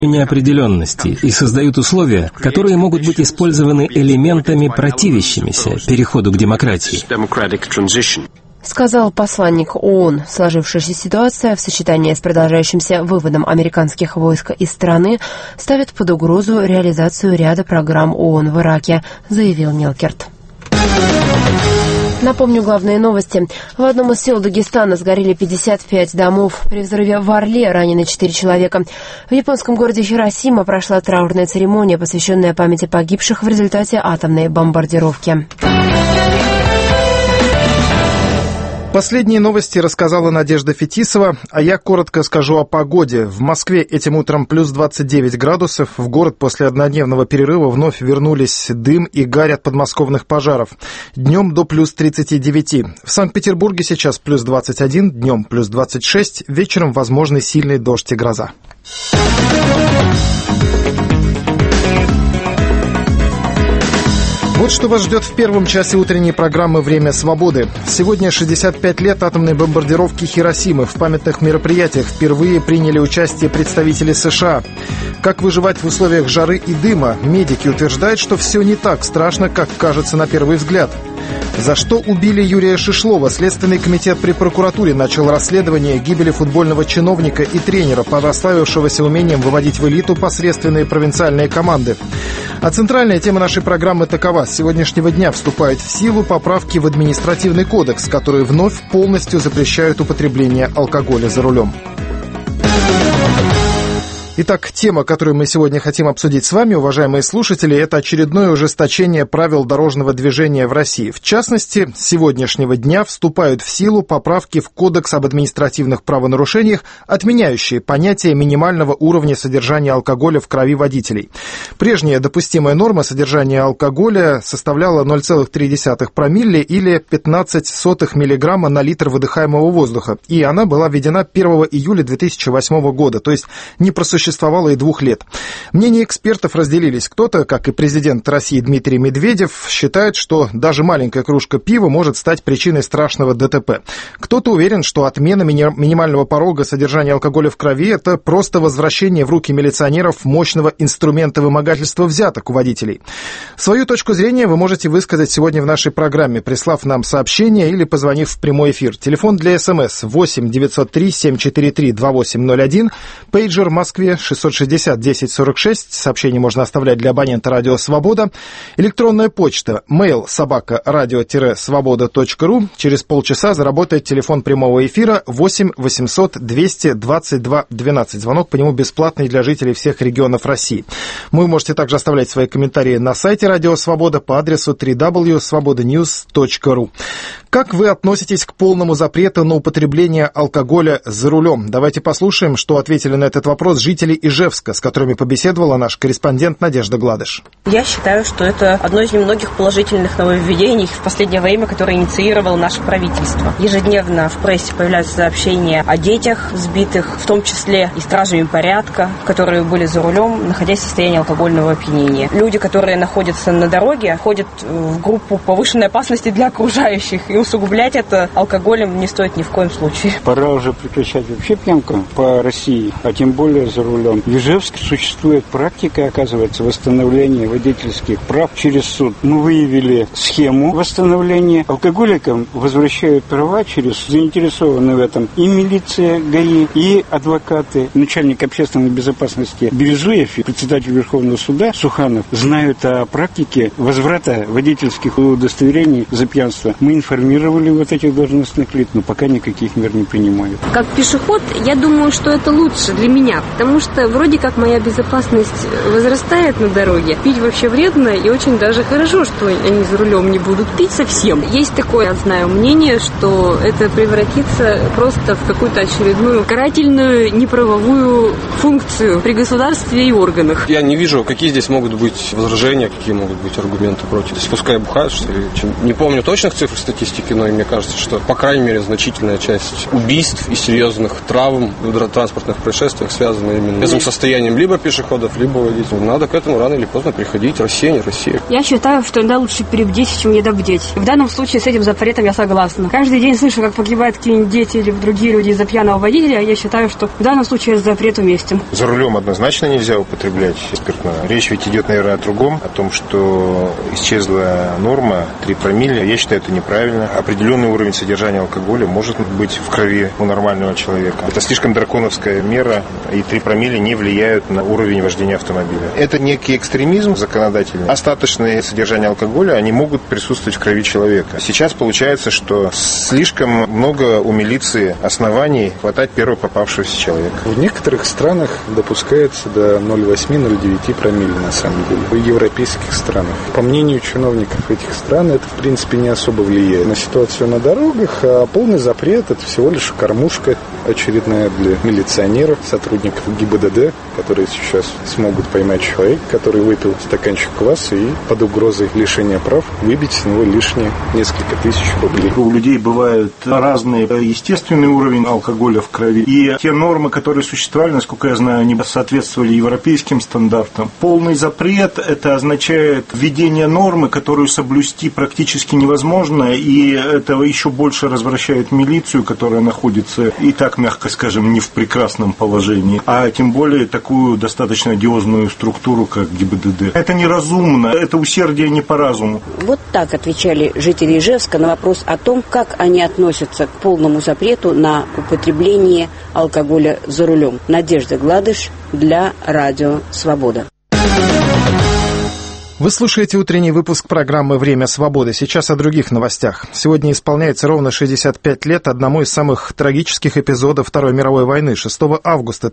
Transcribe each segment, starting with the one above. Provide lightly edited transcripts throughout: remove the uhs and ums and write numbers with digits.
неопределенности и создают условия, которые могут быть использованы элементами, противящимися переходу к демократии. Сказал посланник ООН. Сложившаяся ситуация в сочетании с продолжающимся выводом американских войск из страны ставит под угрозу реализацию ряда программ ООН в Ираке, заявил Мелкерт. Напомню главные новости. В одном из сел Дагестана сгорели 55 домов. При взрыве в Орле ранены 4 человека. В японском городе Хиросима прошла траурная церемония, посвященная памяти погибших в результате атомной бомбардировки. Последние новости рассказала Надежда Фетисова, а я коротко скажу о погоде. В Москве этим утром плюс 29 градусов. В город после однодневного перерыва вновь вернулись дым и гарь от подмосковных пожаров. Днем до плюс 39. В Санкт-Петербурге сейчас плюс 21, днем плюс 26, вечером возможны сильный дождь и гроза. Вот что вас ждет в первом часе утренней программы «Время свободы». Сегодня 65 лет атомной бомбардировки Хиросимы. В памятных мероприятиях впервые приняли участие представители США. Как выживать в условиях жары и дыма? Медики утверждают, что все не так страшно, как кажется на первый взгляд. За что убили Юрия Шишлова? Следственный комитет при прокуратуре начал расследование гибели футбольного чиновника и тренера, прославившегося умением выводить в элиту посредственные провинциальные команды. А центральная тема нашей программы такова. С сегодняшнего дня вступают в силу поправки в административный кодекс, которые вновь полностью запрещают употребление алкоголя за рулем. Итак, тема, которую мы сегодня хотим обсудить с вами, уважаемые слушатели, это очередное ужесточение правил дорожного движения в России. В частности, с сегодняшнего дня вступают в силу поправки в Кодекс об административных правонарушениях, отменяющие понятие минимального уровня содержания алкоголя в крови водителей. Прежняя допустимая норма содержания алкоголя составляла 0,3 промилле или 15 сотых миллиграмма на литр выдыхаемого воздуха, и она была введена 1 июля 2008 года, то есть не просуществовала и 2 лет. Мнения экспертов разделились. Кто-то, как и президент России Дмитрий Медведев, считает, что даже маленькая кружка пива может стать причиной страшного ДТП. Кто-то уверен, что отмена минимального порога содержания алкоголя в крови – это просто возвращение в руки милиционеров мощного инструмента вымогательства взяток у водителей. Свою точку зрения вы можете высказать сегодня в нашей программе, прислав нам сообщение или позвонив в прямой эфир. Телефон для СМС 8 903 743 2801, пейджер в Москве 660 10 46. Сообщение можно оставлять для абонента «Радио Свобода». Электронная почта mail@radio-svoboda.ru. Через полчаса заработает телефон прямого эфира 8 800 222 12. Звонок по нему бесплатный для жителей всех регионов России. Вы можете также оставлять свои комментарии на сайте «Радио Свобода» по адресу www.svobodanews.ru. Как вы относитесь к полному запрету на употребление алкоголя за рулем? Давайте послушаем, что ответили на этот вопрос жители Ижевска, с которыми побеседовала наш корреспондент Надежда Гладыш. Я считаю, что это одно из немногих положительных нововведений в последнее время, которое инициировало наше правительство. Ежедневно в прессе появляются сообщения о детях сбитых, в том числе и стражами порядка, которые были за рулем, находясь в состоянии алкогольного опьянения. Люди, которые находятся на дороге, входят в группу повышенной опасности для окружающих, и усугублять это алкоголем не стоит ни в коем случае. Пора уже прекращать вообще пьянку по России, а тем более за рулем. В Ижевске существует практика, оказывается, восстановления водительских прав через суд. Мы выявили схему восстановления. Алкоголикам возвращают права через заинтересованные в этом и милиция, ГАИ, и адвокаты. Начальник общественной безопасности Березуев и председатель Верховного суда Суханов знают о практике возврата водительских удостоверений за пьянство. Мы информировали вот этих должностных лиц, но пока никаких мер не принимают. Как пешеход, я думаю, что это лучше для меня, потому что вроде как моя безопасность возрастает на дороге. Пить вообще вредно, и очень даже хорошо, что они за рулем не будут пить совсем. Есть такое, я знаю, мнение, что это превратится просто в какую-то очередную карательную неправовую функцию при государстве и органах. Я не вижу, какие здесь могут быть возражения, какие могут быть аргументы против. То есть пускай бухают, что ли. Не помню точных цифр статистики, но мне кажется, что, по крайней мере, значительная часть убийств и серьезных травм в транспортных происшествиях связана именно трезвым состоянием либо пешеходов, либо водителей. Надо к этому рано или поздно приходить. Россия, не Россия. Я считаю, что иногда лучше перебдеть, чем недобдеть. В данном случае с этим запретом я согласна. Каждый день слышу, как погибают какие-нибудь дети или другие люди из-за пьяного водителя. Я считаю, что в данном случае запрет уместен. За рулем однозначно нельзя употреблять спиртное. Речь ведь идет, наверное, о другом, о том, что исчезла норма 3 промилле. Я считаю, это неправильно. Определенный уровень содержания алкоголя может быть в крови у нормального человека. Это слишком драконовская мера, и 3 промилле не влияют на уровень вождения автомобиля. Это некий экстремизм законодательный. Остаточное содержание алкоголя, они могут присутствовать в крови человека. Сейчас получается, что слишком много у милиции оснований хватать первого попавшегося человека. В некоторых странах допускается до 0,8-0,9 промилле на самом деле. В европейских странах. По мнению чиновников этих стран, это в принципе не особо влияет на ситуацию на дорогах, а полный запрет — это всего лишь кормушка очередная для милиционеров, сотрудников ГИБДД, которые сейчас смогут поймать человека, который выпил стаканчик кваса и под угрозой лишения прав выбить с него лишние несколько тысяч рублей. У людей бывает разный естественный уровень алкоголя в крови, и те нормы, которые существовали, насколько я знаю, они соответствовали европейским стандартам. Полный запрет — это означает введение нормы, которую соблюсти практически невозможно, и это еще больше развращает милицию, которая находится и так, мягко скажем, не в прекрасном положении, а тем более такую достаточно одиозную структуру, как ГИБДД. Это неразумно, это усердие не по разуму. Вот так отвечали жители Ижевска на вопрос о том, как они относятся к полному запрету на употребление алкоголя за рулем. Надежда Гладыш для Радио Свобода. Вы слушаете утренний выпуск программы «Время свободы». Сейчас о других новостях. Сегодня исполняется ровно 65 лет одному из самых трагических эпизодов Второй мировой войны. 6 августа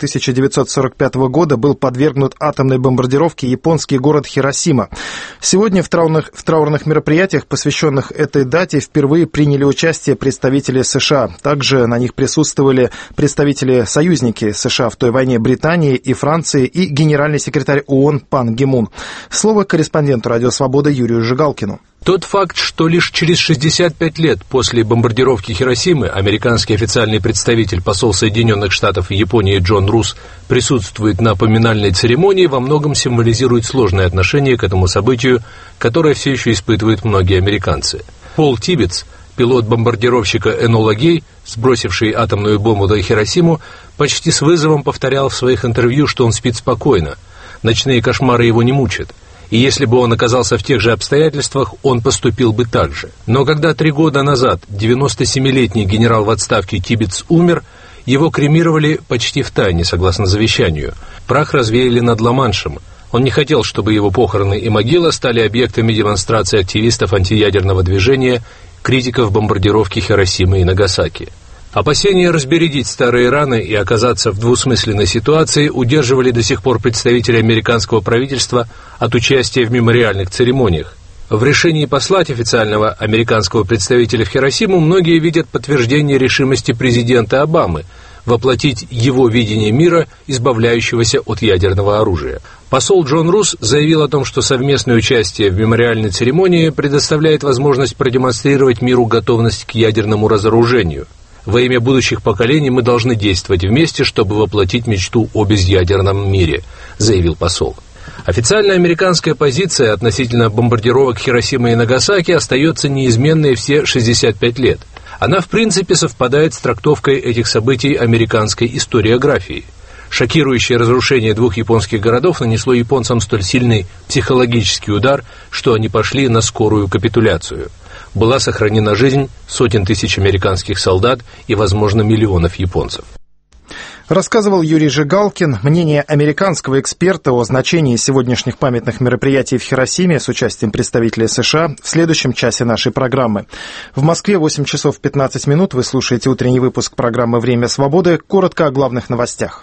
1945 года был подвергнут атомной бомбардировке японский город Хиросима. Сегодня в траурных мероприятиях, посвященных этой дате, впервые приняли участие представители США. Также на них присутствовали представители-союзники США в той войне Британии и Франции и генеральный секретарь ООН Пан Ги Мун. Слово корреспонденту «Радио Свобода» Юрию Жигалкину. Тот факт, что лишь через 65 лет после бомбардировки Хиросимы американский официальный представитель, посол Соединенных Штатов в Японии Джон Рус, присутствует на поминальной церемонии, во многом символизирует сложное отношение к этому событию, которое все еще испытывают многие американцы. Пол Тибетс, пилот бомбардировщика Энола Гей, сбросивший атомную бомбу на Хиросиму, почти с вызовом повторял в своих интервью, что он спит спокойно. Ночные кошмары его не мучат. И если бы он оказался в тех же обстоятельствах, он поступил бы так же. Но когда 3 года назад 97-летний генерал в отставке Тибетс умер, его кремировали почти втайне, согласно завещанию. Прах развеяли над Ла-Маншем. Он не хотел, чтобы его похороны и могила стали объектами демонстрации активистов антиядерного движения, критиков бомбардировки Хиросимы и Нагасаки. Опасения разбередить старые раны и оказаться в двусмысленной ситуации удерживали до сих пор представителей американского правительства от участия в мемориальных церемониях. В решении послать официального американского представителя в Хиросиму многие видят подтверждение решимости президента Обамы воплотить его видение мира, избавляющегося от ядерного оружия. Посол Джон Рус заявил о том, что совместное участие в мемориальной церемонии предоставляет возможность продемонстрировать миру готовность к ядерному разоружению. Во имя будущих поколений мы должны действовать вместе, чтобы воплотить мечту о безъядерном мире, заявил посол. Официальная американская позиция относительно бомбардировок Хиросимы и Нагасаки остается неизменной все 65 лет. Она, в принципе, совпадает с трактовкой этих событий американской историографии. Шокирующее разрушение 2 японских городов нанесло японцам столь сильный психологический удар, что они пошли на скорую капитуляцию. Была сохранена жизнь сотен тысяч американских солдат и, возможно, миллионов японцев. Рассказывал Юрий Жигалкин. Мнение американского эксперта о значении сегодняшних памятных мероприятий в Хиросиме с участием представителей США в следующем часе нашей программы. В Москве 8 часов 15 минут. Вы слушаете утренний выпуск программы «Время свободы». Коротко о главных новостях.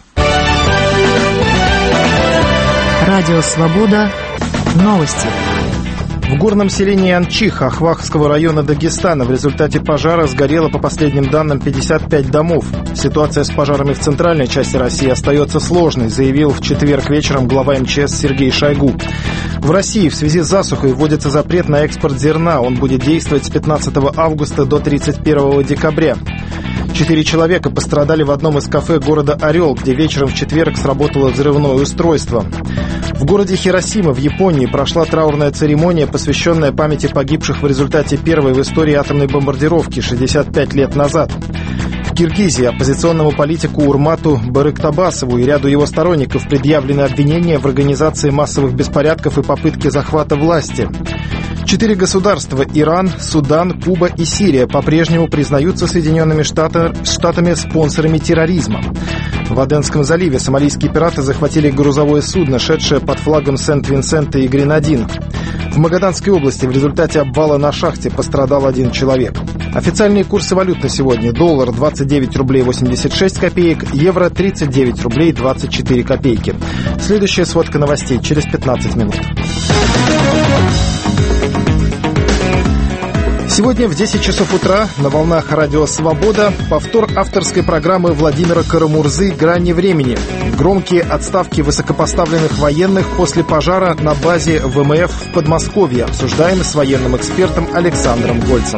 Радио «Свобода». Новости. В горном селении Анчих Ахвахского района Дагестана в результате пожара сгорело, по последним данным, 55 домов. Ситуация с пожарами в центральной части России остается сложной, заявил в четверг вечером глава МЧС Сергей Шойгу. В России в связи с засухой вводится запрет на экспорт зерна. Он будет действовать с 15 августа до 31 декабря. 4 человека пострадали в одном из кафе города Орел, где вечером в четверг сработало взрывное устройство. В городе Хиросима в Японии прошла траурная церемония, посвященная памяти погибших в результате первой в истории атомной бомбардировки 65 лет назад. В Киргизии оппозиционному политику Урмату Барыктабасову и ряду его сторонников предъявлены обвинения в организации массовых беспорядков и попытке захвата власти. 4 государства – Иран, Судан, Куба и Сирия – по-прежнему признаются Соединенными Штатами спонсорами терроризма. В Аденском заливе сомалийские пираты захватили грузовое судно, шедшее под флагом Сент-Винсента и Гренадин. В Магаданской области в результате обвала на шахте пострадал 1 человек. Официальные курсы валют на сегодня: доллар 29 рублей 86 копеек, евро 39 рублей 24 копейки. Следующая сводка новостей через 15 минут. Сегодня в 10 часов утра на волнах радио «Свобода» повтор авторской программы Владимира Карамурзы «Грани времени». Громкие отставки высокопоставленных военных после пожара на базе ВМФ в Подмосковье обсуждаем с военным экспертом Александром Гольцем.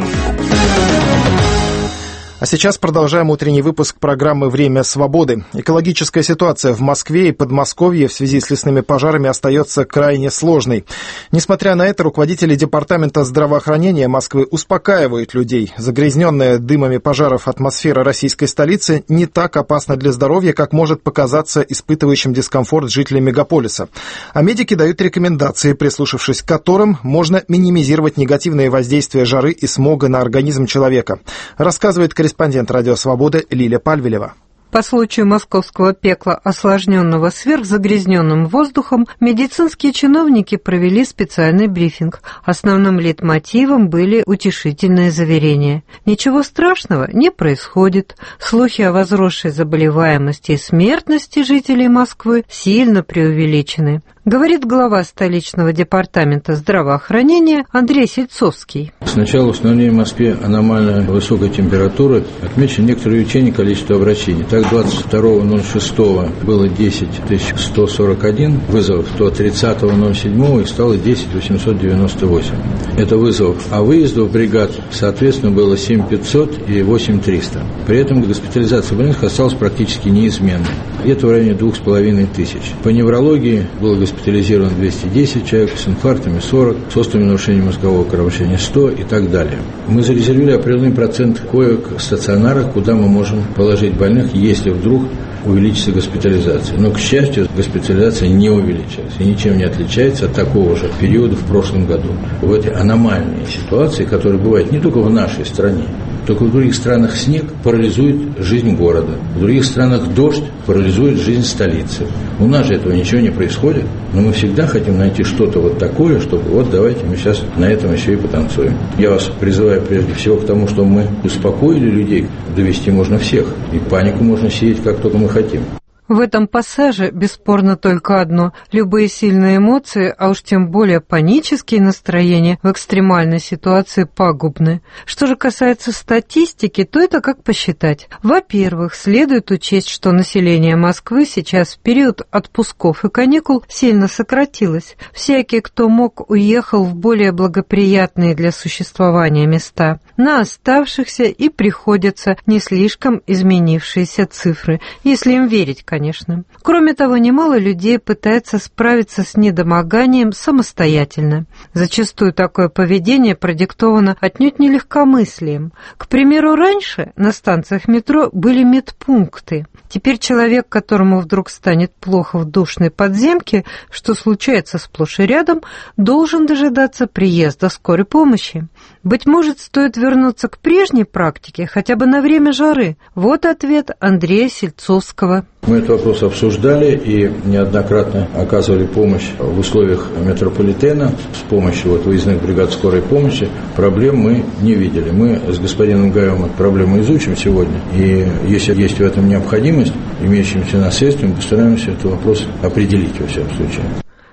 А сейчас продолжаем утренний выпуск программы «Время свободы». Экологическая ситуация в Москве и Подмосковье в связи с лесными пожарами остается крайне сложной. Несмотря на это, руководители Департамента здравоохранения Москвы успокаивают людей. Загрязненная дымами пожаров атмосфера российской столицы не так опасна для здоровья, как может показаться испытывающим дискомфорт жителям мегаполиса. А медики дают рекомендации, прислушавшись к которым можно минимизировать негативные воздействия жары и смога на организм человека. Рассказывает корреспондент «Радио Свободы» Лиля Пальвелева. По случаю московского пекла, осложненного сверхзагрязненным воздухом, медицинские чиновники провели специальный брифинг. Основным лейтмотивом были утешительные заверения. Ничего страшного не происходит. Слухи о возросшей заболеваемости и смертности жителей Москвы сильно преувеличены, говорит глава столичного департамента здравоохранения Андрей Сельцовский. С начала установления в Москве аномально высокой температуры отмечено некоторое увеличение количества обращений. Так, 22.06 было 10 141 вызовов, то 30.07 их стало 10 898. Это вызов. А выездов бригад, соответственно, было 7 500 и 8 300. При этом госпитализация больных осталась практически неизменной. Где-то в районе 2500. По неврологии было госпитализировано 210 человек, с инфарктами 40, с острыми нарушениями мозгового кровообращения 100 и так далее. Мы зарезервировали определенный процент коек в стационарах, куда мы можем положить больных, если вдруг увеличится госпитализация. Но, к счастью, госпитализация не увеличилась и ничем не отличается от такого же периода в прошлом году. В этой аномальной ситуации, которая бывает не только в нашей стране, только в других странах снег парализует жизнь города, в других странах дождь парализует жизнь столицы. У нас же этого ничего не происходит, но мы всегда хотим найти что-то вот такое, чтобы вот давайте мы сейчас на этом еще и потанцуем. Я вас призываю прежде всего к тому, чтобы мы успокоили людей, довести можно всех, и панику можно сеять как только мы хотим. В этом пассаже бесспорно только одно: любые сильные эмоции, а уж тем более панические настроения в экстремальной ситуации пагубны. Что же касается статистики, то это как посчитать. Во-первых, следует учесть, что население Москвы сейчас в период отпусков и каникул сильно сократилось. Всякий, кто мог, уехал в более благоприятные для существования места. На оставшихся и приходятся не слишком изменившиеся цифры, если им верить, конечно. Кроме того, немало людей пытается справиться с недомоганием самостоятельно. Зачастую такое поведение продиктовано отнюдь не легкомыслием. К примеру, раньше на станциях метро были медпункты. Теперь человек, которому вдруг станет плохо в душной подземке, что случается сплошь и рядом, должен дожидаться приезда скорой помощи. Быть может, стоит вернуться к прежней практике, хотя бы на время жары. Вот ответ Андрея Сельцовского. Мы этот вопрос обсуждали и неоднократно оказывали помощь в условиях метрополитена с помощью выездных бригад скорой помощи. Проблем мы не видели. Мы с господином Гаевым эту проблему изучим сегодня, и если есть в этом необходимость, имеющимися средствами, постараемся этот вопрос определить во всяком случае.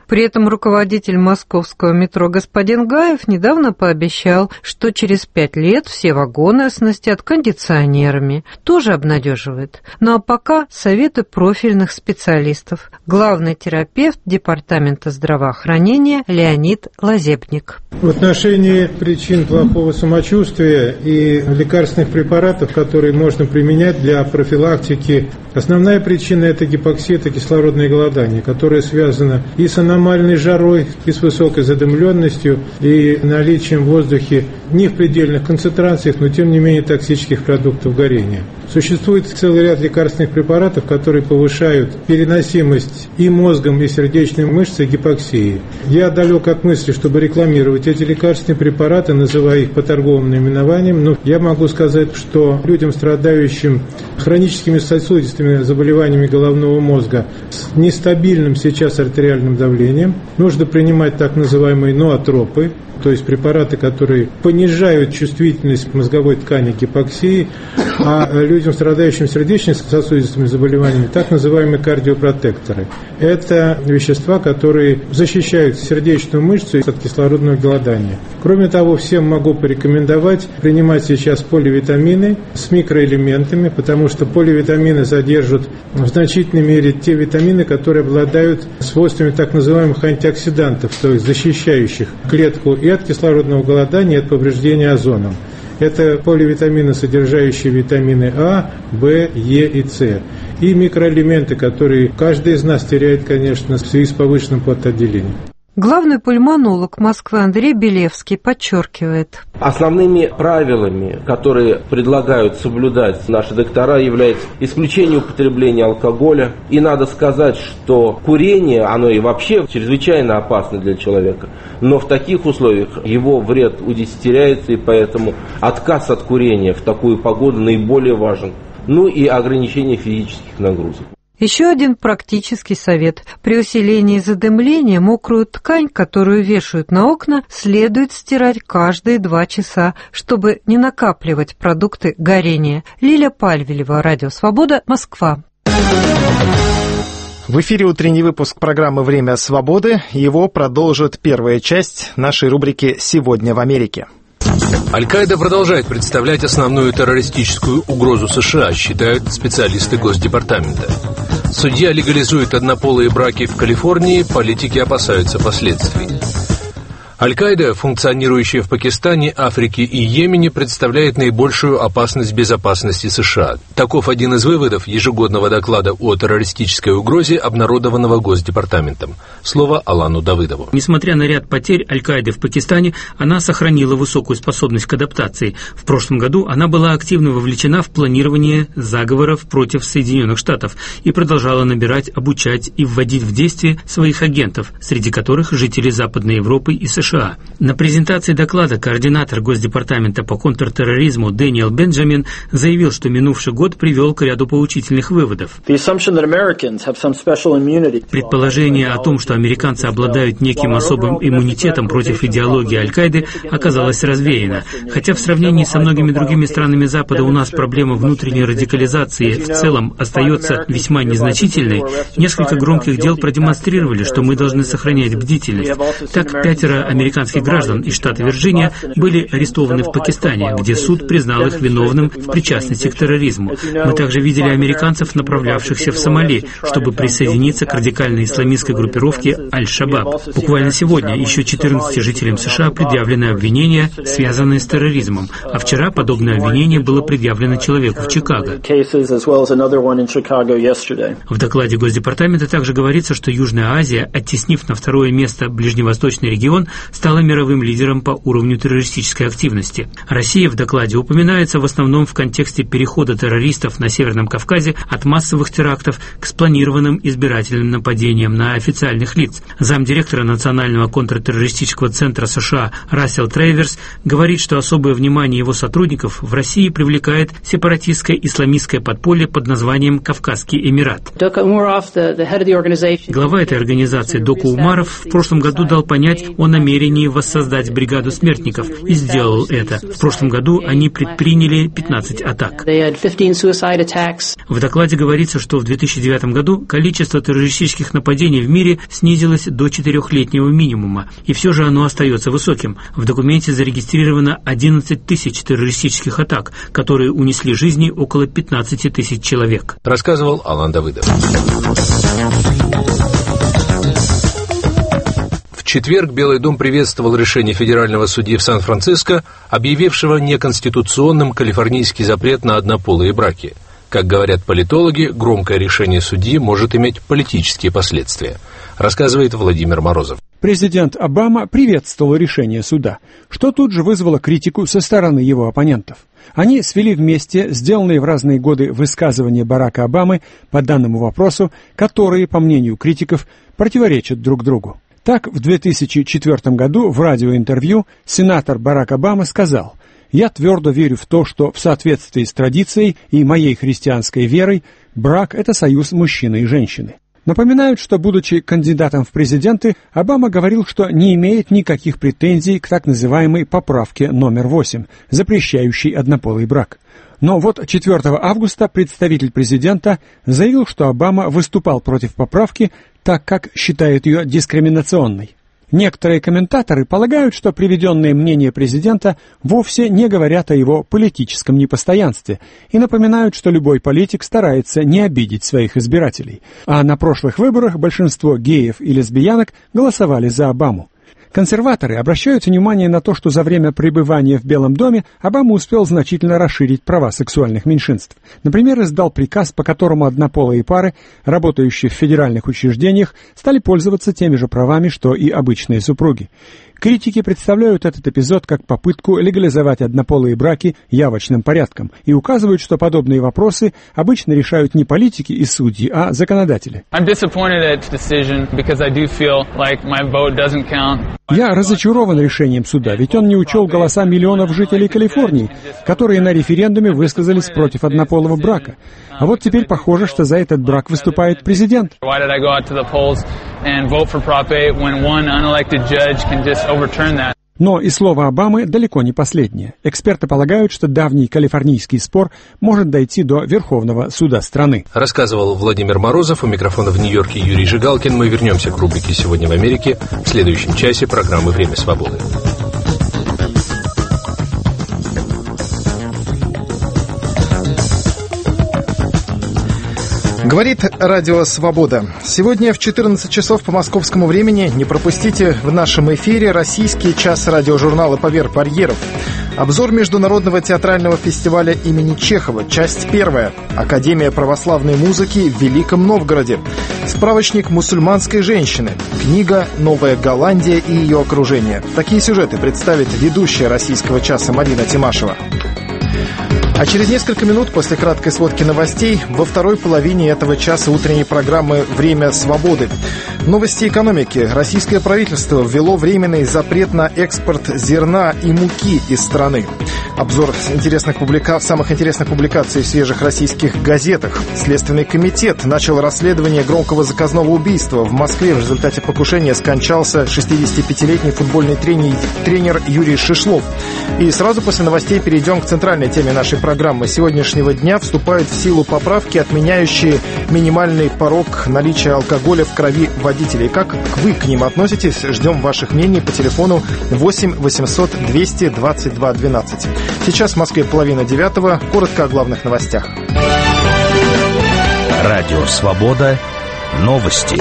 При этом руководитель московского метро господин Гаев недавно пообещал, что через 5 лет все вагоны оснастят кондиционерами. Тоже обнадеживает. Ну а пока советы профильных специалистов. Главный терапевт Департамента здравоохранения Леонид Лазебник. В отношении причин плохого самочувствия и лекарственных препаратов, которые можно применять для профилактики, основная причина – это гипоксия, это кислородное голодание, которое связано и с аномальной жарой, и с высокой задымленностью, и наличием в воздухе не в предельных концентрациях, но тем не менее токсических продуктов горения. Существует целый ряд лекарственных препаратов, которые повышают переносимость и мозгом, и сердечной мышцей гипоксии. Я далек от мысли, чтобы рекламировать эти лекарственные препараты, называя их по торговым наименованиям, но я могу сказать, что людям, страдающим хроническими сосудистыми заболеваниями головного мозга с нестабильным сейчас артериальным давлением, нужно принимать так называемые ноотропы, то есть препараты, которые понижают чувствительность мозговой ткани к гипоксии, а людям, страдающим сердечно-сосудистыми заболеваниями, так называемые кардиопротекторы. Это вещества, которые защищают сердечную мышцу от кислородного голодания. Кроме того, всем могу порекомендовать принимать сейчас поливитамины с микроэлементами, потому что поливитамины содержат в значительной мере те витамины, которые обладают свойствами так называемых антиоксидантов, то есть защищающих клетку и от кислородного голодания, и от повреждения озоном. Это поливитамины, содержащие витамины А, В, Е и С. И микроэлементы, которые каждый из нас теряет, конечно, в связи с повышенным потоотделением. Главный пульмонолог Москвы Андрей Белевский подчеркивает. Основными правилами, которые предлагают соблюдать наши доктора, является исключение употребления алкоголя. И надо сказать, что курение, оно и вообще чрезвычайно опасно для человека. Но в таких условиях его вред удесятеряется, и поэтому отказ от курения в такую погоду наиболее важен. Ну и ограничение физических нагрузок. Еще один практический совет. При усилении задымления мокрую ткань, которую вешают на окна, следует стирать каждые 2 часа, чтобы не накапливать продукты горения. Лиля Пальвелева, Радио Свобода, Москва. В эфире утренний выпуск программы «Время свободы». Его продолжит первая часть нашей рубрики «Сегодня в Америке». Аль-Каида продолжает представлять основную террористическую угрозу США, считают специалисты Госдепартамента. Судья легализует однополые браки в Калифорнии, политики опасаются последствий. Аль-Каида, функционирующая в Пакистане, Африке и Йемене, представляет наибольшую опасность безопасности США. Таков один из выводов ежегодного доклада о террористической угрозе, обнародованного Госдепартаментом. Слово Алану Давыдову. Несмотря на ряд потерь Аль-Каиды в Пакистане, она сохранила высокую способность к адаптации. В прошлом году она была активно вовлечена в планирование заговоров против Соединенных Штатов и продолжала набирать, обучать и вводить в действие своих агентов, среди которых жители Западной Европы и США. На презентации доклада координатор Госдепартамента по контртерроризму Дэниел Бенджамин заявил, что минувший год привел к ряду поучительных выводов. Предположение о том, что американцы обладают неким особым иммунитетом против идеологии Аль-Каиды, оказалось развеяно. Хотя в сравнении со многими другими странами Запада у нас проблема внутренней радикализации в целом остается весьма незначительной, несколько громких дел продемонстрировали, что мы должны сохранять бдительность. Так, 5 американских граждан из штата Вирджиния были арестованы в Пакистане, где суд признал их виновным в причастности к терроризму. Мы также видели американцев, направлявшихся в Сомали, чтобы присоединиться к радикальной исламистской группировке Аль-Шабаб. Буквально сегодня еще 14 жителям США предъявлены обвинения, связанные с терроризмом, а вчера подобное обвинение было предъявлено человеку в Чикаго. В докладе Госдепартамента также говорится, что Южная Азия, оттеснив на второе место ближневосточный регион, стала мировым лидером по уровню террористической активности. Россия в докладе упоминается в основном в контексте перехода террористов на Северном Кавказе от массовых терактов к спланированным избирательным нападениям на официальных лиц. Замдиректора Национального контртеррористического центра США Рассел Трейверс говорит, что особое внимание его сотрудников в России привлекает сепаратистское исламистское подполье под названием «Кавказский Эмират». Глава этой организации Доку Умаров в прошлом году дал понять о намерении намерении воссоздать бригаду смертников и сделал это. В прошлом году они предприняли 15 атак. В докладе говорится, что в 2009 году количество террористических нападений в мире снизилось до 4-летнего минимума, и все же оно остается высоким. В документе зарегистрировано 11 тысяч террористических атак, которые унесли жизни около 15 тысяч человек. Рассказывал Алан Давыдов. В четверг Белый дом приветствовал решение федерального судьи в Сан-Франциско, объявившего неконституционным калифорнийский запрет на однополые браки. Как говорят политологи, громкое решение судьи может иметь политические последствия, рассказывает Владимир Морозов. Президент Обама приветствовал решение суда, что тут же вызвало критику со стороны его оппонентов. Они свели вместе сделанные в разные годы высказывания Барака Обамы по данному вопросу, которые, по мнению критиков, противоречат друг другу. Так, в 2004 году в радиоинтервью сенатор Барак Обама сказал: «Я твердо верю в то, что в соответствии с традицией и моей христианской верой брак – это союз мужчины и женщины». Напоминают, что, будучи кандидатом в президенты, Обама говорил, что не имеет никаких претензий к так называемой поправке номер 8, запрещающей однополый брак. Но вот 4 августа представитель президента заявил, что Обама выступал против поправки, так как считает ее дискриминационной. Некоторые комментаторы полагают, что приведенные мнения президента вовсе не говорят о его политическом непостоянстве и напоминают, что любой политик старается не обидеть своих избирателей. А на прошлых выборах большинство геев и лесбиянок голосовали за Обаму. Консерваторы обращают внимание на то, что за время пребывания в Белом доме Обама успел значительно расширить права сексуальных меньшинств. Например, издал приказ, по которому однополые пары, работающие в федеральных учреждениях, стали пользоваться теми же правами, что и обычные супруги. Критики представляют этот эпизод как попытку легализовать однополые браки явочным порядком и указывают, что подобные вопросы обычно решают не политики и судьи, а законодатели. Я разочарован решением суда, ведь он не учел голоса миллионов жителей Калифорнии, которые на референдуме высказались против однополого брака. А вот теперь похоже, что за этот брак выступает президент. Но и слово Обамы далеко не последнее. Эксперты полагают, что давний калифорнийский спор может дойти до Верховного суда страны. Рассказывал Владимир Морозов. У микрофона в Нью-Йорке Юрий Жигалкин. Мы вернемся к рубрике «Сегодня в Америке» в следующем часе программы «Время свободы». Говорит Радио Свобода. Сегодня в 14 часов по московскому времени не пропустите в нашем эфире российский час радиожурнала «Поверх барьеров». Обзор Международного театрального фестиваля имени Чехова. Часть 1. Академия православной музыки в Великом Новгороде. Справочник мусульманской женщины. Книга «Новая Голландия и ее окружение». Такие сюжеты представит ведущая российского часа Марина Тимашева. А через несколько минут после краткой сводки новостей во второй половине этого часа утренней программы «Время свободы». Новости экономики. Российское правительство ввело временный запрет на экспорт зерна и муки из страны. Обзор самых интересных публикаций в свежих российских газетах. Следственный комитет начал расследование громкого заказного убийства. В Москве в результате покушения скончался 65-летний футбольный тренер Юрий Шишлов. И сразу после новостей перейдем к центральной теме нашей программы. С сегодняшнего дня вступают в силу поправки, отменяющие минимальный порог наличия алкоголя в крови водителей. Как вы к ним относитесь? Ждем ваших мнений по телефону 8 800 222 12. Сейчас в Москве 8:30. Коротко о главных новостях. Радио «Свобода». Новости.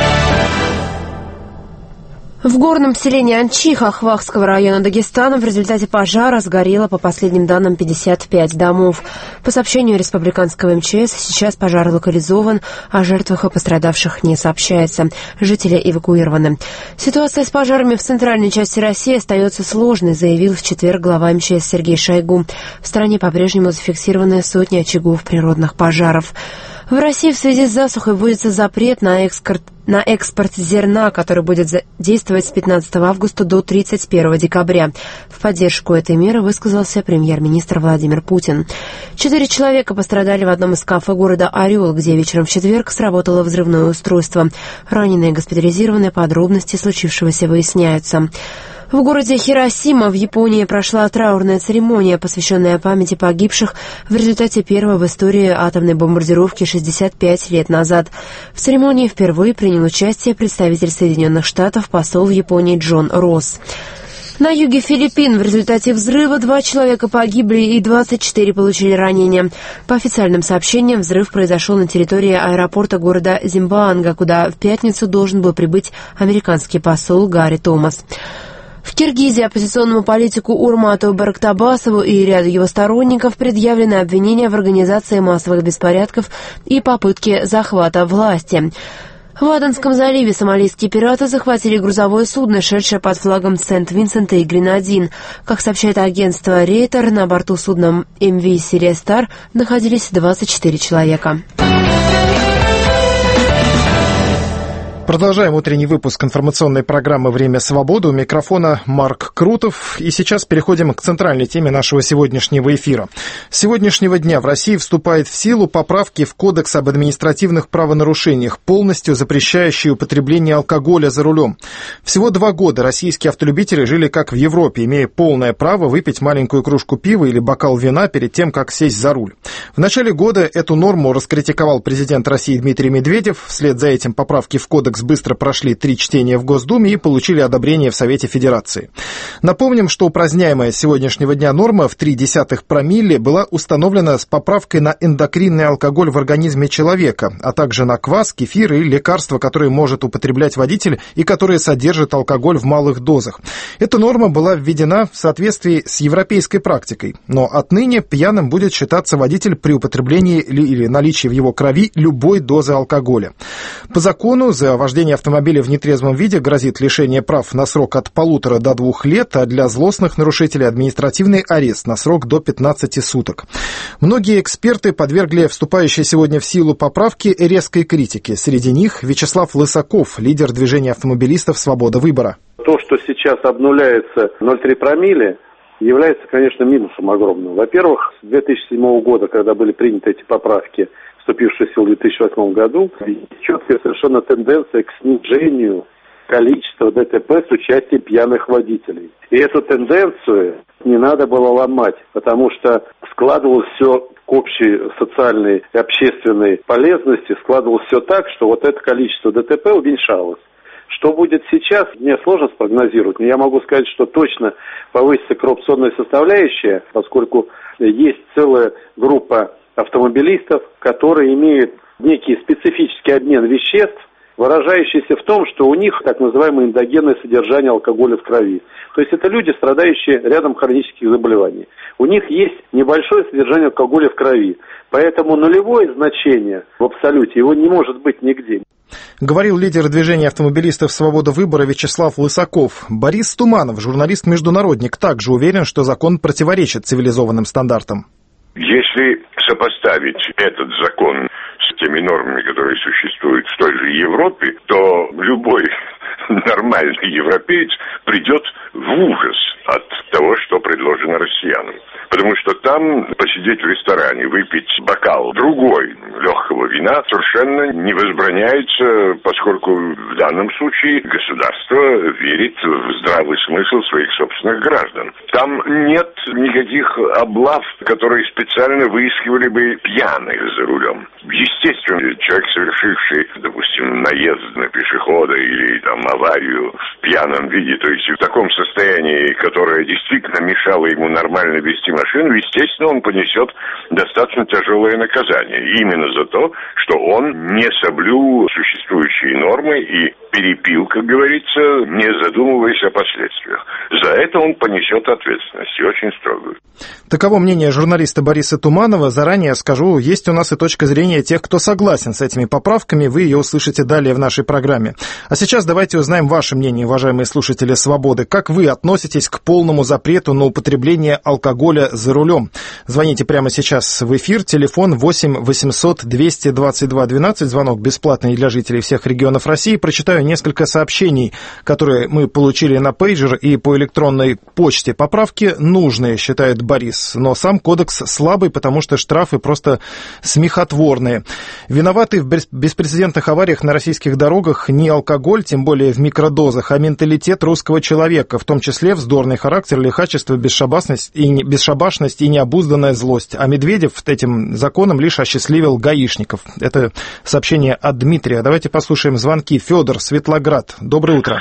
В горном селении Анчиха Ахвахского района Дагестана в результате пожара сгорело, по последним данным, 55 домов. По сообщению республиканского МЧС, сейчас пожар локализован, о жертвах и пострадавших не сообщается. Жители эвакуированы. Ситуация с пожарами в центральной части России остается сложной, заявил в четверг глава МЧС Сергей Шойгу. В стране по-прежнему зафиксированы сотни очагов природных пожаров. В России в связи с засухой вводится запрет на экспорт зерна, который будет действовать с 15 августа до 31 декабря. В поддержку этой меры высказался премьер-министр Владимир Путин. 4 человека пострадали в одном из кафе города Орел, где вечером в четверг сработало взрывное устройство. Раненые госпитализированы, подробности случившегося выясняются. В городе Хиросима в Японии прошла траурная церемония, посвященная памяти погибших в результате первой в истории атомной бомбардировки 65 лет назад. В церемонии впервые принял участие представитель Соединенных Штатов, посол в Японии Джон Росс. На юге Филиппин в результате взрыва 2 человека погибли и 24 получили ранения. По официальным сообщениям, взрыв произошел на территории аэропорта города Зимбаанга, куда в пятницу должен был прибыть американский посол Гарри Томас. В Киргизии оппозиционному политику Урмату Барактабасову и ряду его сторонников предъявлены обвинения в организации массовых беспорядков и попытке захвата власти. В Аденском заливе сомалийские пираты захватили грузовое судно, шедшее под флагом Сент-Винсента и Гренадин. Как сообщает агентство Рейтер, на борту судна МВ «Сирия Стар» находились 24 человека. Продолжаем утренний выпуск информационной программы «Время свободы». У микрофона Марк Крутов. И сейчас переходим к центральной теме нашего сегодняшнего эфира. С сегодняшнего дня в России вступает в силу поправки в Кодекс об административных правонарушениях, полностью запрещающие употребление алкоголя за рулем. Всего 2 года российские автолюбители жили как в Европе, имея полное право выпить маленькую кружку пива или бокал вина перед тем, как сесть за руль. В начале года эту норму раскритиковал президент России Дмитрий Медведев. Вслед за этим поправки в Кодекс быстро прошли 3 чтения в Госдуме и получили одобрение в Совете Федерации. Напомним, что упраздняемая с сегодняшнего дня норма в 0,3 промилле была установлена с поправкой на эндокринный алкоголь в организме человека, а также на квас, кефир и лекарства, которые может употреблять водитель и которые содержат алкоголь в малых дозах. Эта норма была введена в соответствии с европейской практикой, но отныне пьяным будет считаться водитель при употреблении или наличии в его крови любой дозы алкоголя. По закону за вождение автомобиля в нетрезвом виде грозит лишение прав на срок от 1,5 до 2 лет, а для злостных нарушителей административный арест на срок до 15 суток. Многие эксперты подвергли вступающей сегодня в силу поправки резкой критике. Среди них Вячеслав Лысаков, лидер движения автомобилистов «Свобода выбора». То, что сейчас обнуляется 0,3 промилле, является, конечно, минусом огромным. Во-первых, с 2007 года, когда были приняты эти поправки, вступившие в силу в 2008 году, четкая совершенно тенденция к снижению количества ДТП с участием пьяных водителей. И эту тенденцию не надо было ломать, потому что складывалось все к общей социальной и общественной полезности, складывалось все так, что вот это количество ДТП уменьшалось. Что будет сейчас, мне сложно спрогнозировать, но я могу сказать, что точно повысится коррупционная составляющая, поскольку есть целая группа автомобилистов, которые имеют некий специфический обмен веществ, выражающийся в том, что у них так называемое эндогенное содержание алкоголя в крови. То есть это люди, страдающие рядом хронических заболеваний. У них есть небольшое содержание алкоголя в крови, поэтому нулевое значение в абсолюте его не может быть нигде. Говорил лидер движения автомобилистов «Свобода выбора» Вячеслав Лысаков. Борис Туманов, журналист-международник, также уверен, что закон противоречит цивилизованным стандартам. Если сопоставить этот закон с теми нормами, которые существуют в той же Европе, то любой нормальный европеец придет в ужас от того, что предложено россиянам. Потому что там посидеть в ресторане, выпить бокал другой легкого вина совершенно не возбраняется, поскольку в данном случае государство верит в здравый смысл своих собственных граждан. Там нет никаких облав, которые специально выискивали бы пьяных за рулем. Естественно, человек, совершивший, допустим, наезд на пешехода или там аварию в пьяном виде, то есть в таком состоянии, которое действительно мешало ему нормально вести машину, естественно, он понесет достаточно тяжелое наказание. Именно за то, что он не соблюл существующие нормы и перепил, как говорится, не задумываясь о последствиях. За это он понесет ответственность, и очень строгую. Таково мнение журналиста Бориса Туманова. Заранее скажу, есть у нас и точка зрения тех, кто согласен с этими поправками. Вы ее услышите далее в нашей программе. А сейчас давайте узнаем ваше мнение, уважаемые слушатели «Свободы». Как вы относитесь к к полному запрету на употребление алкоголя за рулем. Звоните прямо сейчас в эфир. Телефон 8 800 222 12. Звонок бесплатный для жителей всех регионов России. Прочитаю несколько сообщений, которые мы получили на пейджер и по электронной почте. Поправки нужные, считает Борис, но сам кодекс слабый, потому что штрафы просто смехотворные. Виноваты в беспрецедентных авариях на российских дорогах не алкоголь, тем более в микродозах, а менталитет русского человека, в том числе вздорный характер, лихачество, бесшабашность и необузданная злость. А Медведев этим законом лишь осчастливил гаишников. Это сообщение от Дмитрия. Давайте послушаем звонки. Федор, Светлоград. Доброе утро.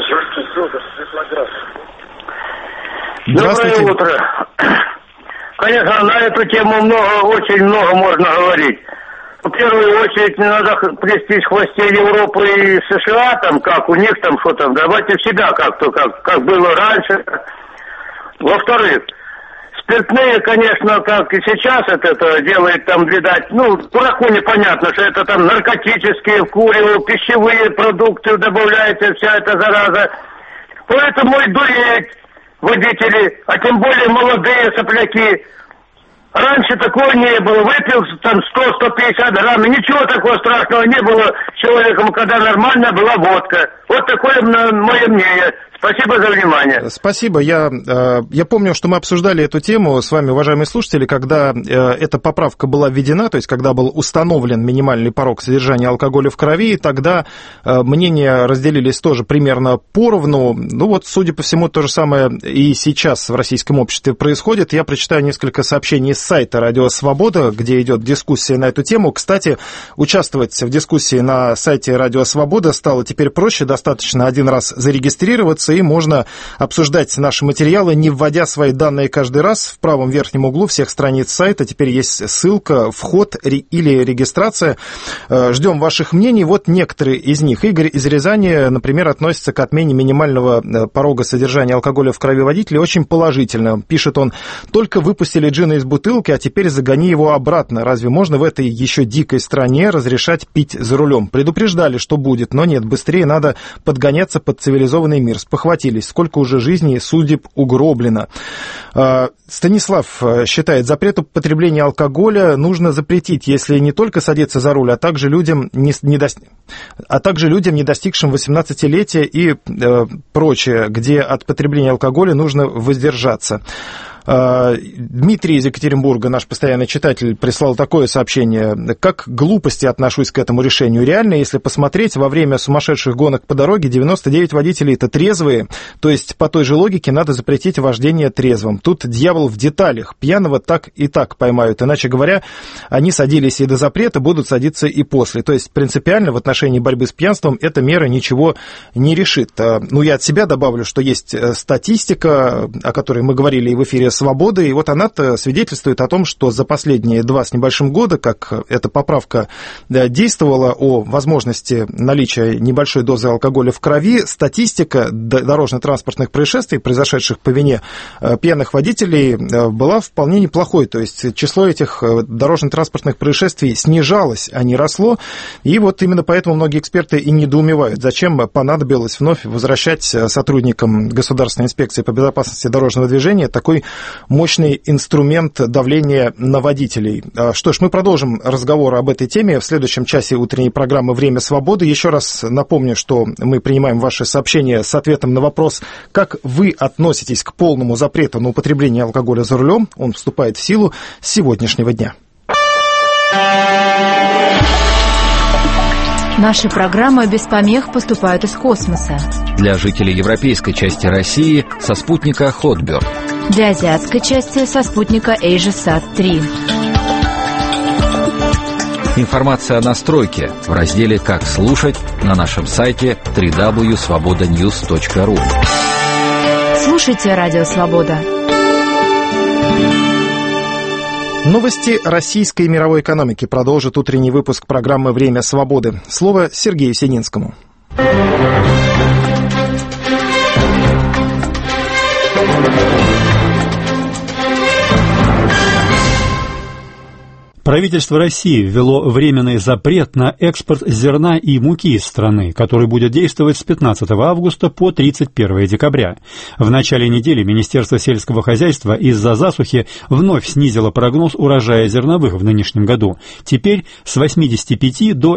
Доброе утро. Конечно, на эту тему очень много можно говорить. В первую очередь не надо плестись в хвосте Европы и США, там, как у них там что там, давайте всегда как было раньше. Во-вторых, спиртные, конечно, как и сейчас это делает, там, видать, дураку непонятно, что это там наркотические, в курево, пищевые продукты добавляется, вся эта зараза. Поэтому и дуреть водители, а тем более молодые сопляки. Раньше такого не было. Выпил там 100-150 грамм, ничего такого страшного не было с человеком, когда нормально была водка. Вот такое мое мнение. Спасибо за внимание. Спасибо. Я помню, что мы обсуждали эту тему с вами, уважаемые слушатели, когда эта поправка была введена, то есть когда был установлен минимальный порог содержания алкоголя в крови, тогда мнения разделились тоже примерно поровну. Судя по всему, то же самое и сейчас в российском обществе происходит. Я прочитаю несколько сообщений с сайта «Радио Свобода», где идет дискуссия на эту тему. Кстати, участвовать в дискуссии на сайте «Радио Свобода» стало теперь проще. Достаточно один раз зарегистрироваться, и можно обсуждать наши материалы, не вводя свои данные каждый раз. В правом верхнем углу всех страниц сайта теперь есть ссылка, вход или регистрация. Ждем ваших мнений. Вот некоторые из них. Игорь из Рязани, например, относится к отмене минимального порога содержания алкоголя в крови водителя очень положительно. Пишет он: только выпустили джина из бутылки, а теперь загони его обратно. Разве можно в этой еще дикой стране разрешать пить за рулем? Предупреждали, что будет, но нет, быстрее надо подгоняться под цивилизованный мир. Спохватились, сколько уже жизней и судеб угроблено. Станислав считает, запрет употребления алкоголя нужно запретить, если не только садиться за руль, а также людям, не достигшим 18-летия и прочее, где от потребления алкоголя нужно воздержаться. Дмитрий из Екатеринбурга, наш постоянный читатель, прислал такое сообщение. Как к глупости отношусь к этому решению. Реально, если посмотреть, во время сумасшедших гонок по дороге 99 водителей-то трезвые, то есть по той же логике надо запретить вождение трезвым. Тут дьявол в деталях. Пьяного так и так поймают. Иначе говоря, они садились и до запрета, будут садиться и после. То есть принципиально в отношении борьбы с пьянством эта мера ничего не решит. Я от себя добавлю, что есть статистика, о которой мы говорили и в эфире «Свободы», и вот она-то свидетельствует о том, что за последние 2 с небольшим года, как эта поправка действовала о возможности наличия небольшой дозы алкоголя в крови, статистика дорожно-транспортных происшествий, произошедших по вине пьяных водителей, была вполне неплохой. То есть число этих дорожно-транспортных происшествий снижалось, а не росло. И вот именно поэтому многие эксперты и недоумевают, зачем понадобилось вновь возвращать сотрудникам Государственной инспекции по безопасности дорожного движения такой мощный инструмент давления на водителей. Что ж, мы продолжим разговор об этой теме в следующем часе утренней программы «Время свободы». Еще раз напомню, что мы принимаем ваши сообщения с ответом на вопрос, как вы относитесь к полному запрету на употребление алкоголя за рулем. Он вступает в силу с сегодняшнего дня. Наши программы без помех поступают из космоса. Для жителей европейской части России со спутника Hotbird. Для азиатской части со спутника AsiaSat-3. Информация о настройке в разделе «Как слушать» на нашем сайте www.svobodanews.ru. Слушайте «Радио Свобода». Новости российской и мировой экономики продолжит утренний выпуск программы «Время свободы». Слово Сергею Сининскому. Правительство России ввело временный запрет на экспорт зерна и муки из страны, который будет действовать с 15 августа по 31 декабря. В начале недели Министерство сельского хозяйства из-за засухи вновь снизило прогноз урожая зерновых в нынешнем году. Теперь с 85 до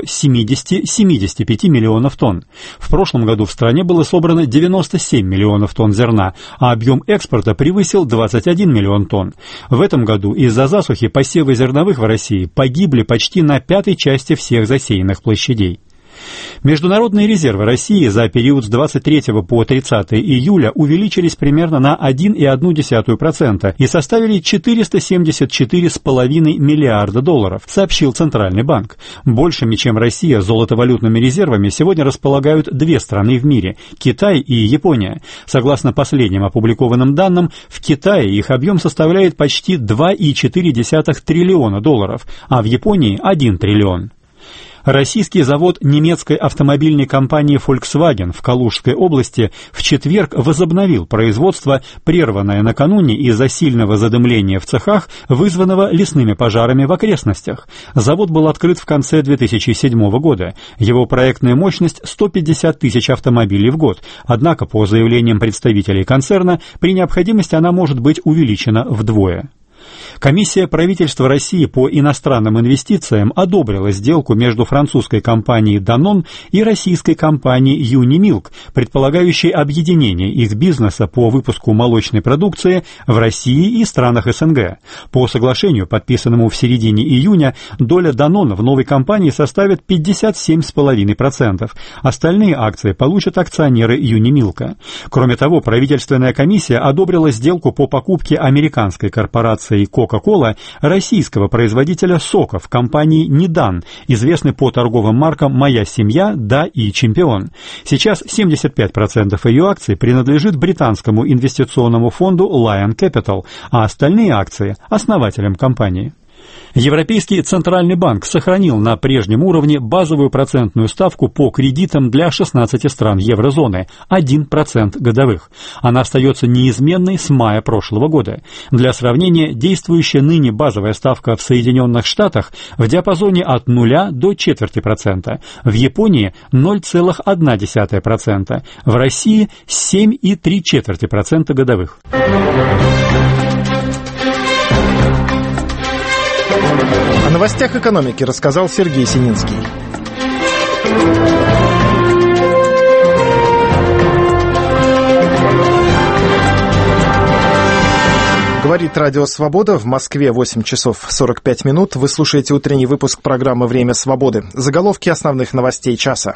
70-75 миллионов тонн. В прошлом году в стране было собрано 97 миллионов тонн зерна, а объем экспорта превысил 21 миллион тонн. В этом году из-за засухи посевы зерновых в России погибли почти на 1/5 части всех засеянных площадей. Международные резервы России за период с 23 по 30 июля увеличились примерно на 1,1% и составили $474,5 миллиарда, сообщил Центральный банк. Большими, чем Россия, золотовалютными резервами сегодня располагают две страны в мире – Китай и Япония. Согласно последним опубликованным данным, в Китае их объем составляет почти $2,4 триллиона, а в Японии – 1 триллион. Российский завод немецкой автомобильной компании Volkswagen в Калужской области в четверг возобновил производство, прерванное накануне из-за сильного задымления в цехах, вызванного лесными пожарами в окрестностях. Завод был открыт в конце 2007 года. Его проектная мощность 150 тысяч автомобилей в год. Однако, по заявлениям представителей концерна, при необходимости она может быть увеличена вдвое. Комиссия правительства России по иностранным инвестициям одобрила сделку между французской компанией Danone и российской компанией Unimilk, предполагающей объединение их бизнеса по выпуску молочной продукции в России и странах СНГ. По соглашению, подписанному в середине июня, доля Danone в новой компании составит 57,5%. Остальные акции получат акционеры Unimilk. Кроме того, правительственная комиссия одобрила сделку по покупке американской корпорации Coca-Cola российского производителя соков компании Нидан, известной по торговым маркам «Моя семья», «Да» и «Чемпион». Сейчас 75% ее акций принадлежит британскому инвестиционному фонду Lion Capital, а остальные акции – основателям компании. Европейский Центральный банк сохранил на прежнем уровне базовую процентную ставку по кредитам для 16 стран еврозоны – 1% годовых. Она остается неизменной с мая прошлого года. Для сравнения, действующая ныне базовая ставка в Соединенных Штатах в диапазоне от 0 до 0,25%, в Японии – 0,1%, в России – 7,3% годовых. О новостях экономики рассказал Сергей Сининский. Говорит Радио Свобода. В Москве 8 часов 45 минут. Вы слушаете утренний выпуск программы «Время свободы». Заголовки основных новостей часа.